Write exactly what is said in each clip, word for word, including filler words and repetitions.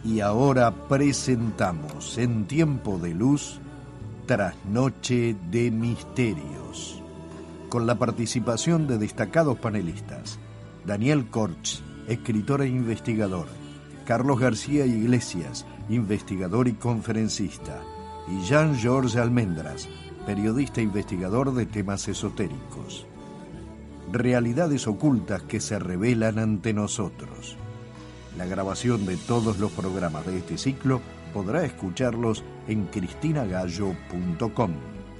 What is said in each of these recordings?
Y ahora presentamos en Tiempo de Luz, Trasnoche de Misterios, con la participación de destacados panelistas: Daniel Kortz, escritor e investigador; Carlos García Iglesias, investigador y conferencista; y Jean-Georges Almendras, periodista e investigador de temas esotéricos. Realidades ocultas que se revelan ante nosotros. La grabación de todos los programas de este ciclo podrá escucharlos en cristina gallo punto com.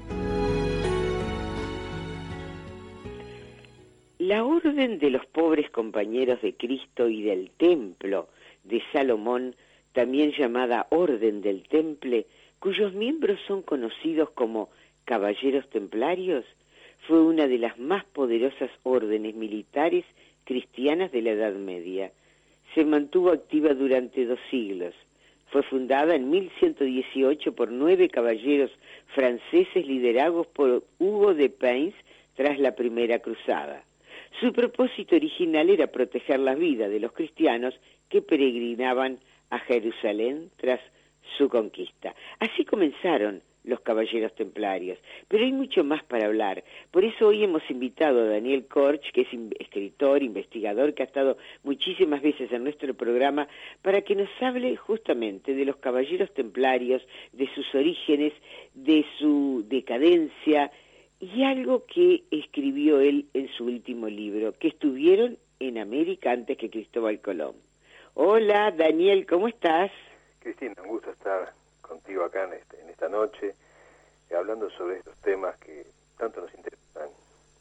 La Orden de los Pobres Compañeros de Cristo y del Templo de Salomón, también llamada Orden del Temple, cuyos miembros son conocidos como Caballeros Templarios, fue una de las más poderosas órdenes militares cristianas de la Edad Media. Se mantuvo activa durante dos siglos. Fue fundada en mil ciento dieciocho por nueve caballeros franceses liderados por Hugo de Payns tras la Primera Cruzada. Su propósito original era proteger la vida de los cristianos que peregrinaban a Jerusalén tras su conquista. Así comenzaron los Caballeros Templarios, pero hay mucho más para hablar. Por eso hoy hemos invitado a Daniel Kortz, que es escritor, investigador, que ha estado muchísimas veces en nuestro programa, para que nos hable justamente de los Caballeros Templarios, de sus orígenes, de su decadencia, y algo que escribió él en su último libro, que estuvieron en América antes que Cristóbal Colón. Hola, Daniel, ¿cómo estás? Cristina, un gusto estar contigo acá en, este, en esta noche, eh, hablando sobre estos temas que tanto nos interesan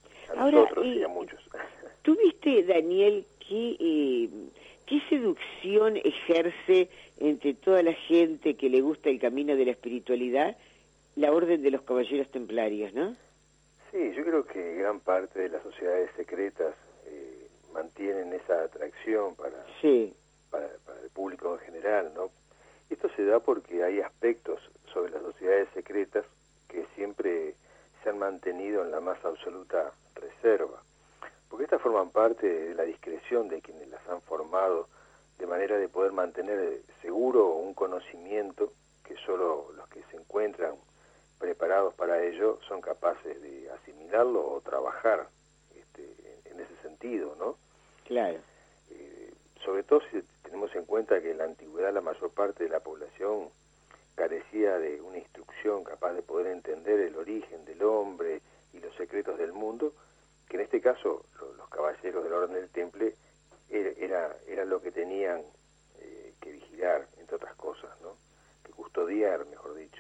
a Ahora, nosotros eh, y a muchos. ¿Tú viste, Daniel, qué, eh, qué seducción ejerce entre toda la gente que le gusta el camino de la espiritualidad la Orden de los Caballeros Templarios, no? Sí, yo creo que gran parte de las sociedades secretas eh, mantienen esa atracción para, sí. para, para el público en general, ¿no? Esto se da porque hay aspectos sobre las sociedades secretas que siempre se han mantenido en la más absoluta reserva, porque estas forman parte de la discreción de quienes las han formado, de manera de poder mantener seguro un conocimiento que solo los que se encuentran preparados para ello son capaces de asimilarlo o trabajar este, en ese sentido, ¿no? Claro. Eh, sobre todo si tenemos en cuenta que en la antigüedad la mayor parte de la población carecía de una instrucción capaz de poder entender el origen del hombre y los secretos del mundo, que en este caso lo, los caballeros de la Orden del Temple era, era, era lo que tenían eh, que vigilar, entre otras cosas, ¿no? Que custodiar, mejor dicho.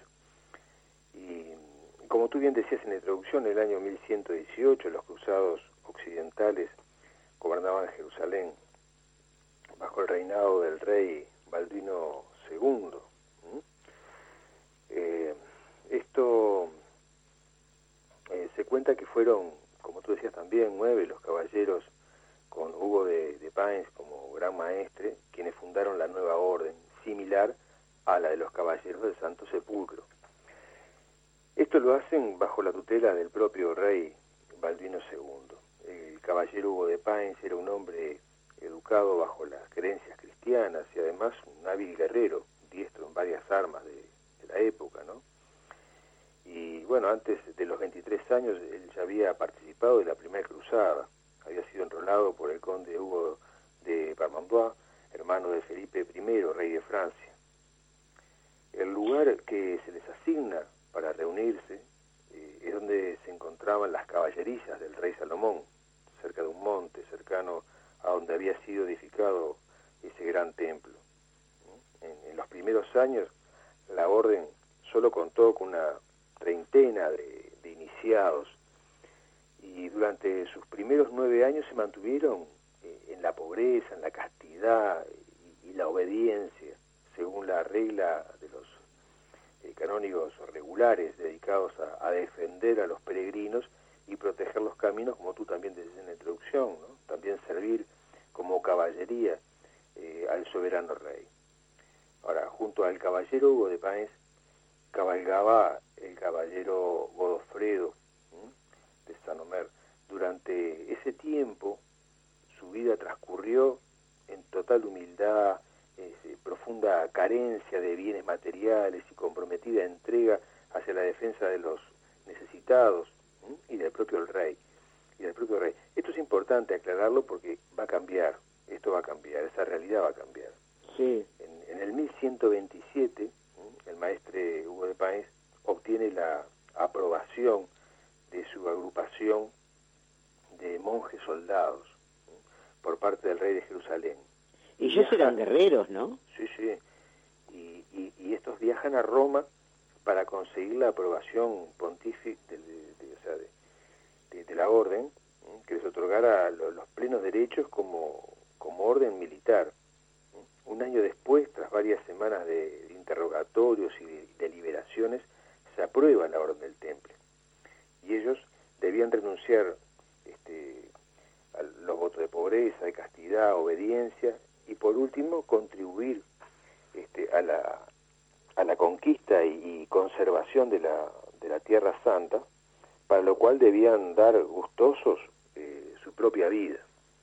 Y como tú bien decías en la introducción, en el año mil ciento dieciocho los cruzados occidentales gobernaban Jerusalén bajo el reinado del rey Balduino segundo. ¿Mm? Eh, esto eh, se cuenta que fueron, como tú decías también, nueve los caballeros con Hugo de, de Payns como gran maestre, quienes fundaron la nueva orden, similar a la de los caballeros del Santo Sepulcro. Esto lo hacen bajo la tutela del propio rey Balduino segundo. El caballero Hugo de Payns era un hombre educado bajo las creencias cristianas y además un hábil guerrero, diestro en varias armas de, de la época, ¿no? Y bueno, antes de los veintitrés años él ya había participado de la primera cruzada, había sido enrolado por el conde Hugo de Vermandois, hermano de Felipe primero, rey de Francia. El lugar que se les asigna para reunirse eh, es donde se encontraban las caballerizas del rey Salomón, cerca de un monte cercano a donde había sido edificado ese gran templo. En, en los primeros años la orden solo contó con una treintena de, de iniciados y durante sus primeros nueve años se mantuvieron eh, en la pobreza, en la castidad y, y la obediencia, según la regla de los eh, canónigos regulares dedicados a, a defender a los peregrinos y proteger los caminos, como tú también decías en la introducción, ¿no? También servir como caballería eh, al soberano rey. Ahora, junto al caballero Hugo de Payns cabalgaba el caballero Godofredo ¿sí? de Saint-Omer. Durante ese tiempo su vida transcurrió en total humildad eh, profunda carencia de bienes materiales y comprometida entrega hacia la defensa de los necesitados, ¿m? y del propio el rey. Y del propio rey. Esto es importante aclararlo porque va a cambiar, esto va a cambiar, esa realidad va a cambiar. Sí. En, en el mil ciento veintisiete, ¿m? el maestre Hugo de Páez obtiene la aprobación de su agrupación de monjes soldados, ¿m? por parte del rey de Jerusalén. Ellos Viaja... eran guerreros, ¿no? Sí, sí. Y, y, y estos viajan a Roma para conseguir la aprobación pontífica de, de, de, o sea, de, de, de la orden, ¿eh? que les otorgara lo, los plenos derechos como, como orden militar. ¿eh? Un año después, tras varias semanas de, de interrogatorios y de deliberaciones, se aprueba la orden del Temple. Y ellos debían renunciar este, a los votos de pobreza, de castidad, obediencia, y por último contribuir este, a la a la conquista y, y conservación de la de la Tierra Santa, para lo cual debían dar gustosos eh, su propia vida.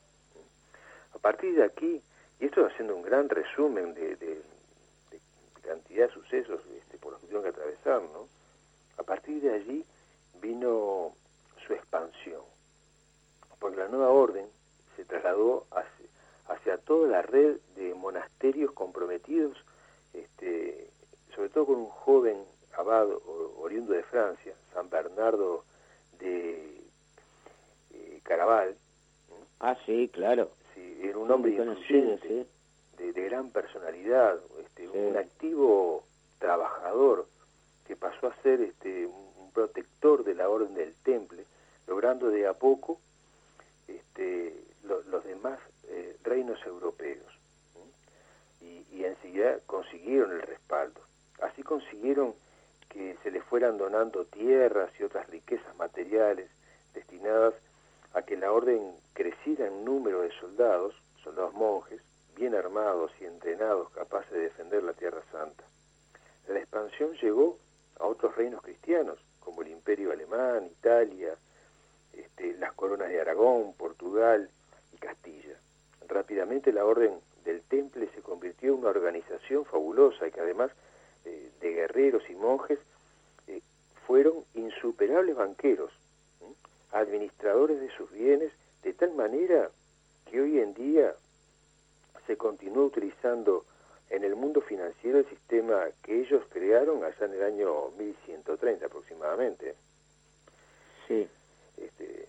A partir de aquí, y esto haciendo un gran resumen de, de, de, de cantidad de sucesos este, por los que tuvieron que atravesar, ¿no? A partir de allí vino su expansión, porque la nueva orden se trasladó hacia, hacia toda la red de monasterios comprometidos, este, sobre todo con un joven abad oriundo de Francia, San Bernardo de eh, Caraval. Ah, sí, claro. Sí, era un hombre influyente, sí. de, de gran personalidad, este, sí. un activo trabajador que pasó a ser este, un protector de la Orden del Temple, logrando de a poco este, lo, los demás eh, reinos europeos. ¿sí? Y, y enseguida consiguieron el respaldo. Así consiguieron que se les fueran donando tierras y otras riquezas materiales destinadas a que la orden creciera en número de soldados, soldados monjes, bien armados y entrenados, capaces de defender la Tierra Santa. La expansión llegó a otros reinos cristianos, como el Imperio Alemán, Italia, este, las coronas de Aragón, Portugal y Castilla. Rápidamente la Orden del Temple se convirtió en una organización fabulosa y que además eh, de guerreros y monjes eh, fueron insuperables banqueros, ¿sí? administradores de sus bienes, de tal manera que hoy en día se continúa utilizando en el mundo financiero el sistema que ellos crearon allá en el año mil ciento treinta aproximadamente. Sí. Este,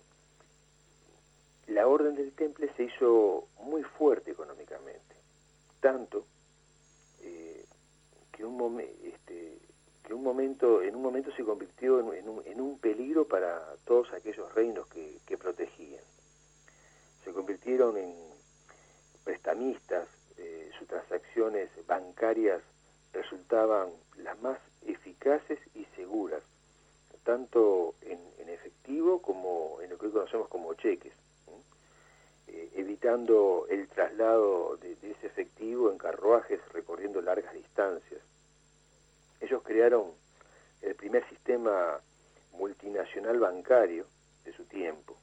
la Orden del Temple se hizo muy fuerte económicamente, tanto eh, que un momento este, que un momento en un momento se convirtió en, en, un, en un peligro para todos aquellos reinos que, que protegían. Se convirtieron en prestamistas, eh, sus transacciones bancarias resultaban las más eficaces y seguras, tanto en, en efectivo como en lo que hoy conocemos como cheques, eh, evitando el traslado de, de ese efectivo en carruajes recorriendo largas distancias. Ellos crearon el primer sistema multinacional bancario de su tiempo,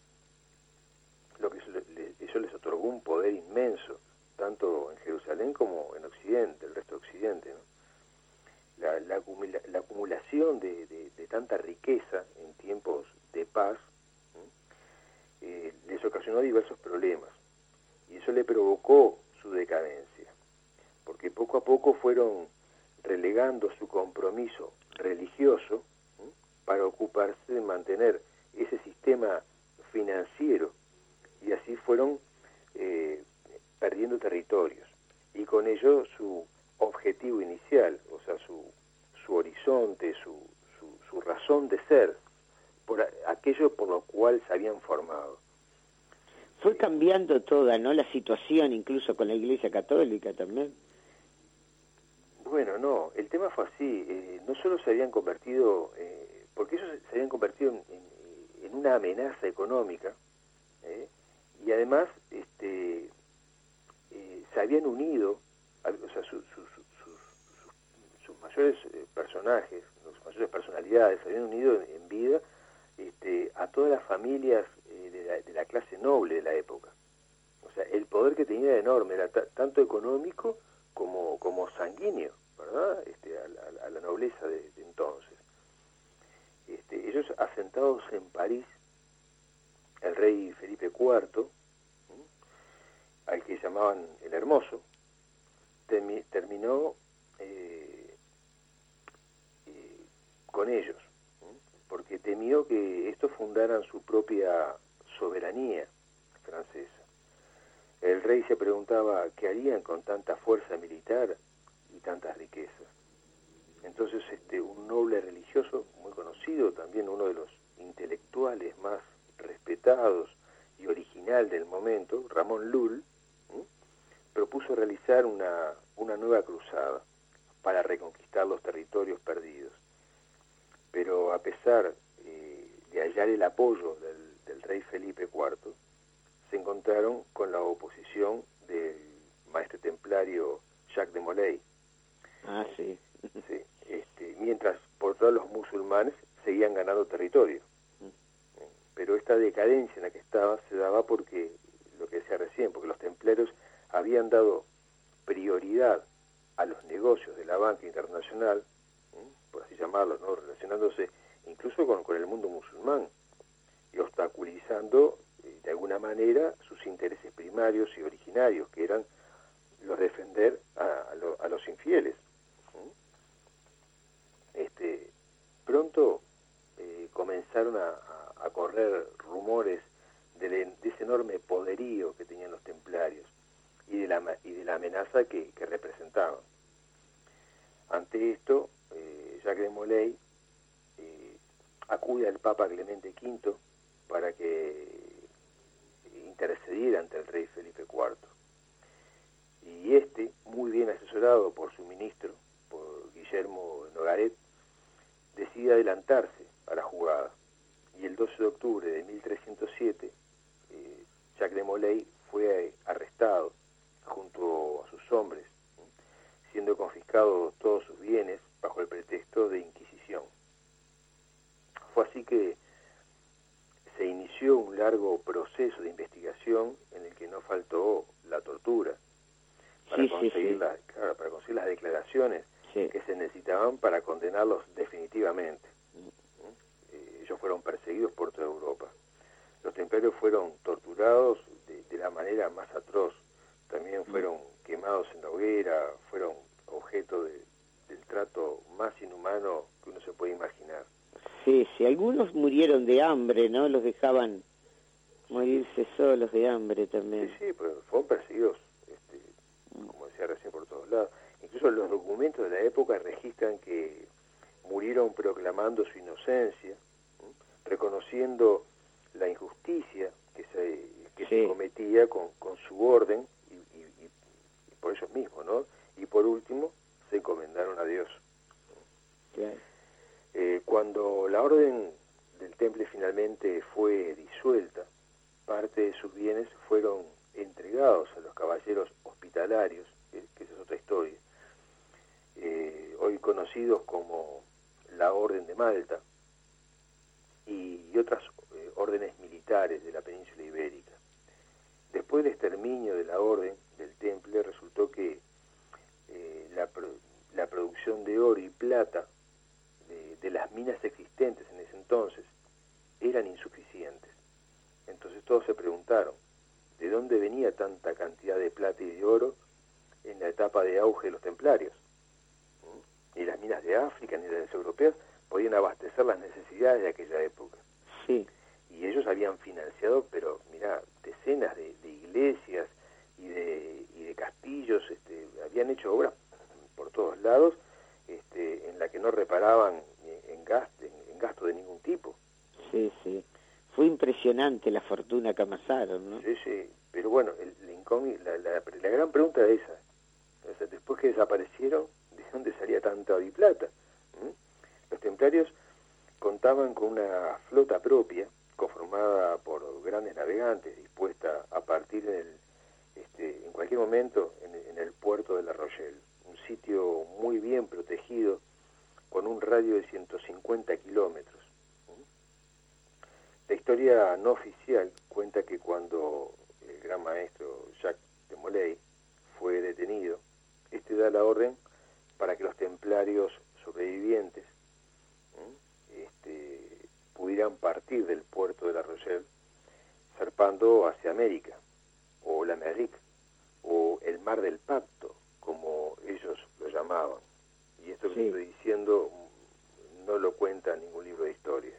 lo que eso les otorgó un poder inmenso, tanto en Jerusalén como en Occidente, el resto de Occidente, ¿no? La, la, acumula, la acumulación de, de, de tanta riqueza en tiempos de paz eh, les ocasionó diversos problemas, y eso le provocó su decadencia, porque poco a poco fueron relegando su compromiso religioso ¿eh? para ocuparse de mantener ese sistema financiero, y así fueron eh, perdiendo territorios, y con ello su objetivo inicial, o sea, su, su horizonte, su, su, su razón de ser, por a, aquello por lo cual se habían formado. Fue cambiando toda, ¿no?, la situación, incluso con la Iglesia Católica también. Bueno, no, el tema fue así, eh, no solo se habían convertido, eh, porque ellos se habían convertido en, en, en una amenaza económica, eh, y además este, eh, se habían unido, o sea, su, su, su, su, sus mayores eh, personajes, sus mayores personalidades, se habían unido en, en vida este, a todas las familias eh, de, la, de la clase noble de la época. O sea, el poder que tenía era enorme, era tanto económico como, como sanguíneo, ¿verdad? Este, a, la, a la nobleza de, de entonces. Este, ellos asentados en París, el rey Felipe cuarto, ¿sí?, al que llamaban el Hermoso, termi, terminó eh, eh, con ellos, ¿sí?, porque temió que estos fundaran su propia soberanía francesa. El rey se preguntaba qué harían con tanta fuerza militar y tantas riquezas. Entonces este, un noble religioso muy conocido, también uno de los intelectuales más respetados y original del momento, Ramón Lull, ¿sí?, propuso realizar una, una nueva cruzada para reconquistar los territorios perdidos. Pero a pesar eh, de hallar el apoyo del, del rey Felipe cuarto, se encontraron con la oposición del maestre templario Jacques de Molay. Ah, sí. Sí, este, mientras por todos los musulmanes seguían ganando territorio. Pero esta decadencia en la que estaba se daba porque, lo que decía recién, porque los templarios habían dado prioridad a los negocios de la banca internacional, ¿eh?, por así llamarlo, ¿no?, relacionándose incluso con, con el mundo musulmán y obstaculizando eh, de alguna manera sus intereses primarios y originarios, que eran los de defender a, a, lo, a los infieles. Este, pronto eh, comenzaron a, a, a correr rumores de, de ese enorme poderío que tenían los templarios y de la, y de la amenaza que, que representaban. Ante esto, eh, Jacques de Molay eh, acude al Papa Clemente quinto para que intercediera ante el rey Felipe cuarto. Y este, muy bien asesorado por su ministro, por Guillermo Nogaret, decide adelantarse a la jugada. Y el doce de octubre de mil trescientos siete, eh, Jacques de Molay fue arrestado junto a sus hombres, ¿sí?, siendo confiscados todos sus bienes bajo el pretexto de Inquisición. Fue así que se inició un largo proceso de investigación en el que no faltó la tortura para, Sí, conseguir, sí, sí. La, claro, para conseguir las declaraciones Sí. que se necesitaban para condenarlos definitivamente. ¿Sí? Eh, ellos fueron perseguidos por toda Europa. Los templarios fueron torturados de, de la manera más atroz. También fueron quemados en la hoguera, fueron objeto de, del trato más inhumano que uno se puede imaginar. Sí, sí, algunos murieron de hambre, ¿no? Los dejaban morirse solos de hambre también. Sí, sí, pero fueron perseguidos, este, como decía recién, por todos lados. Incluso los documentos de la época registran que murieron proclamando su inocencia, ¿sí?, reconociendo la injusticia que se, que Sí. se cometía con, con su orden y, y, y por ellos mismos, ¿no? Y por último, se encomendaron a Dios. Claro. Eh, cuando la orden del Temple finalmente fue disuelta, parte de sus bienes fueron entregados a los caballeros hospitalarios, que, que esa es otra historia, eh, hoy conocidos como la Orden de Malta, y, y otras eh, órdenes militares de la península ibérica. Después del exterminio de la Orden del Temple, resultó que eh, la, la producción de oro y plata de, de las minas existentes en ese entonces eran insuficientes. Entonces todos se preguntaron, ¿de dónde venía tanta cantidad de plata y de oro en la etapa de auge de los templarios? ¿Mm? Ni las minas de África ni las europeas podían abastecer las necesidades de aquella época. Sí. Y ellos habían financiado, pero mirá, decenas de, de iglesias y de, y de castillos, este, habían hecho obras por todos lados, este, en la que no reparaban en gasto, en, en gasto de ningún tipo. Sí, sí. Fue impresionante la fortuna que amasaron, ¿no? Sí, sí, pero bueno, el, la, incógnita, la, la, la gran pregunta es esa. O sea, después que desaparecieron, ¿de dónde salía tanta oro y plata? ¿Mm? Los templarios contaban con una flota propia, conformada por grandes navegantes, dispuesta a partir en, el, este, en cualquier momento en, en el puerto de La Rochelle, un sitio muy bien protegido, con un radio de ciento cincuenta kilómetros. La historia no oficial cuenta que cuando el gran maestro Jacques de Molay fue detenido, este la orden para que los templarios sobrevivientes ¿eh? este, pudieran partir del puerto de La Rochelle zarpando hacia América, o la Amérique, o el Mar del Pacto, como ellos lo llamaban. Y esto que Sí. estoy diciendo no lo cuenta ningún libro de historia.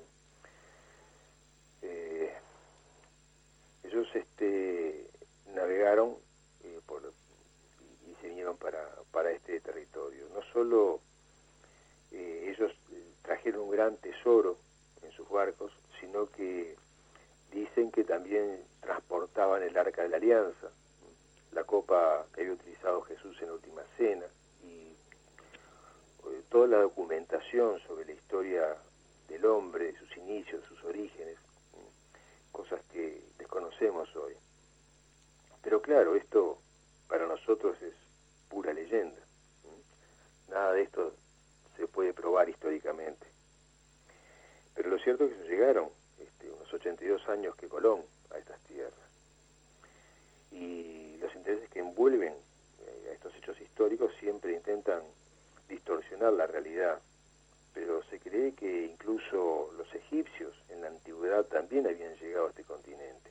Eh, ellos este, navegaron eh, por, y, y se vinieron para, para este territorio. No solo eh, ellos trajeron un gran tesoro en sus barcos, sino que dicen que también transportaban el Arca de la Alianza, la copa que había utilizado Jesús en la última cena, y eh, toda la documentación sobre la historia del hombre, sus inicios, sus orígenes, cosas que desconocemos hoy. Pero claro, esto para nosotros es pura leyenda. Nada de esto se puede probar históricamente. Pero lo cierto es que se llegaron este, unos ochenta y dos años que Colón a estas tierras. Y los intereses que envuelven eh, a estos hechos históricos siempre intentan distorsionar la realidad. Pero se cree que incluso los egipcios en la antigüedad también habían llegado a este continente.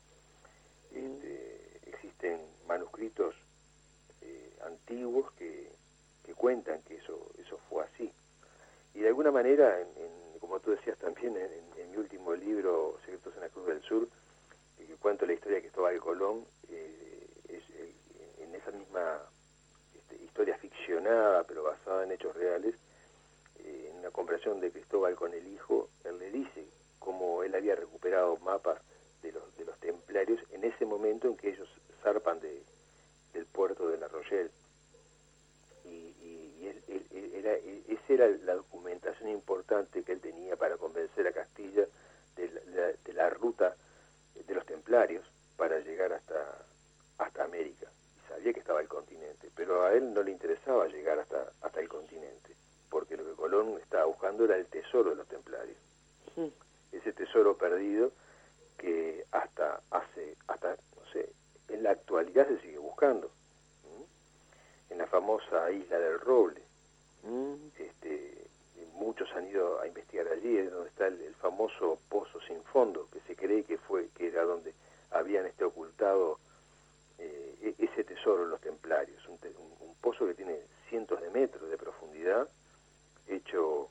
Este, existen manuscritos eh, antiguos que, que cuentan que eso, eso fue así. Y de alguna manera, en, en, como tú decías también en, en, en mi último libro, Secretos en la Cruz del Sur, eh, que cuento la historia de Cristóbal Colón, eh, es, eh, en esa misma este, historia ficcionada, pero basada en hechos reales, eh, en una conversación de Cristóbal con el hijo, él le dice cómo él había recuperado mapas de los, de los templarios en ese momento en que ellos zarpan de, del puerto de La Rochelle. Y, y, y él, él, él era, él, esa era la documentación importante que él tenía para convencer a Castilla de la, de la ruta de los templarios para llegar hasta, hasta América. Y sabía que estaba el continente, pero a él no le interesaba llegar hasta, hasta el continente, porque lo que Colón estaba buscando era el tesoro de los templarios. Sí. Ese tesoro perdido que hasta hace, hasta, no sé, en la actualidad se sigue buscando. ¿Mm? En la famosa Isla del Roble. ¿Mm? Este, muchos han ido a investigar allí, es donde está el, el famoso pozo sin fondo, que se cree que fue, que era donde habían este ocultado eh, ese tesoro los templarios, un, te, un, un pozo que tiene cientos de metros de profundidad, hecho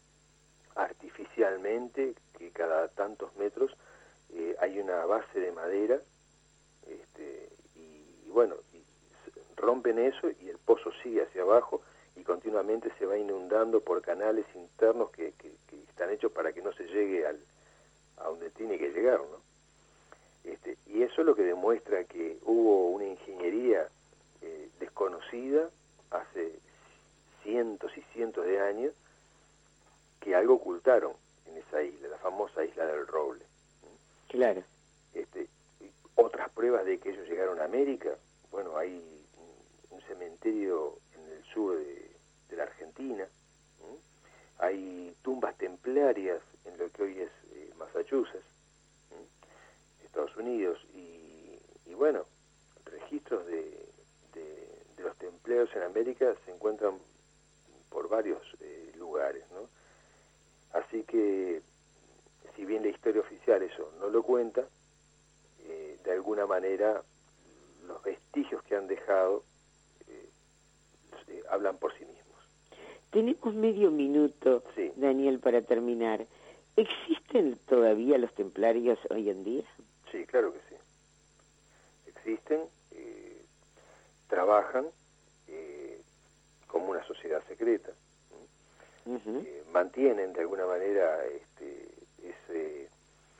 artificialmente, que cada tantos metros eh, hay una base de madera, este, y, y bueno, y rompen eso y el pozo sigue hacia abajo y continuamente se va inundando por canales internos que, que, que están hechos para que no se llegue al, a donde tiene que llegar, ¿no? Este, y eso es lo que demuestra que hubo una ingeniería eh, desconocida hace cientos y cientos de años, que algo ocultaron en esa isla, la famosa Isla del Roble. Claro. Este, otras pruebas de que ellos llegaron a América, bueno, hay un, un cementerio en el sur de, de la Argentina, ¿sí? Hay tumbas templarias en lo que hoy es eh, Massachusetts, ¿sí? Estados Unidos, y, y bueno, registros de, de, de los templarios en América se encuentran por varios eh, lugares, ¿no? Así que, si bien la historia oficial eso no lo cuenta, eh, de alguna manera los vestigios que han dejado eh, eh, hablan por sí mismos. Tenemos medio minuto, sí. Daniel, para terminar. ¿Existen todavía los templarios hoy en día? Sí, claro que sí. Existen, eh, trabajan eh, como una sociedad secreta. Uh-huh. eh, mantienen de alguna manera este, ese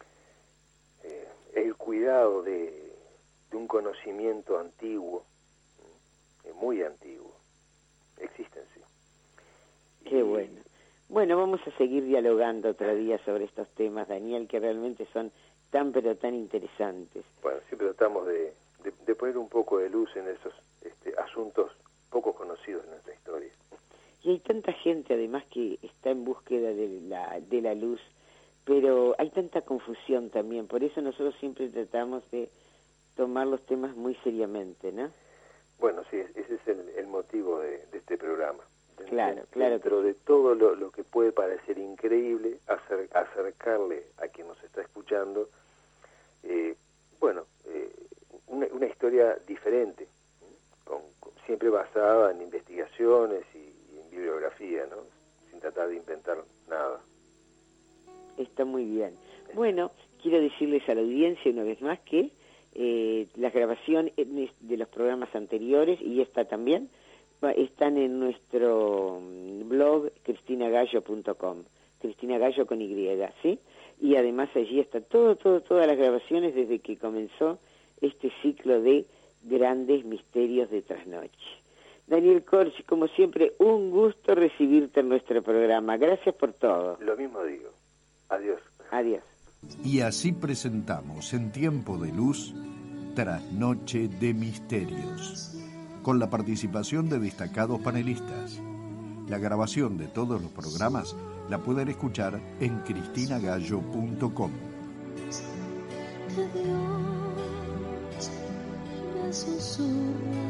eh, el cuidado de, de un conocimiento antiguo, eh, muy antiguo. Existen, sí. Qué y, bueno. Bueno, vamos a seguir dialogando otro día sobre estos temas, Daniel, que realmente son tan pero tan interesantes. Bueno, siempre tratamos de, de, de poner un poco de luz en esos este, asuntos poco conocidos en nuestra historia. Y hay tanta gente, además, que está en búsqueda de la, de la luz, pero hay tanta confusión también. Por eso nosotros siempre tratamos de tomar los temas muy seriamente, ¿no? Bueno, sí, ese es el, el motivo de, de este programa. Claro, claro. Dentro de todo lo, lo que puede parecer increíble, acer, acercarle a quien nos está escuchando, eh, bueno, eh, una, una historia diferente, con, con, siempre basada en investigaciones y, y en bibliografía, ¿no? Sin tratar de inventar nada. Está muy bien. Bueno, quiero decirles a la audiencia una vez más que eh, las grabaciones de los programas anteriores y esta también están en nuestro blog cristina gallo punto com, Cristina Gallo con Y, ¿sí? Y además allí está todo, todo, todas las grabaciones desde que comenzó este ciclo de grandes misterios de trasnoche. Daniel Corsi, como siempre, un gusto recibirte en nuestro programa. Gracias por todo. Lo mismo digo. Adiós. Adiós. Y así presentamos en Tiempo de Luz, Trasnoche de Misterios, con la participación de destacados panelistas. La grabación de todos los programas la pueden escuchar en cristina gallo punto com. Que Dios me susurra